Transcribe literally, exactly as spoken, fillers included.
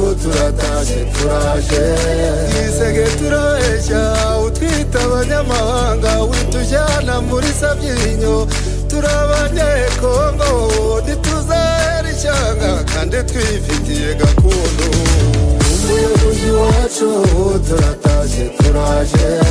turatashye turaje Isege turaheshya utwita abanyamahanga witujyana muri Sabyinyo turabanyekongo ntituzahera ishyanga kandi twifitiye gakondo umuyobozi wacu turatashye turaje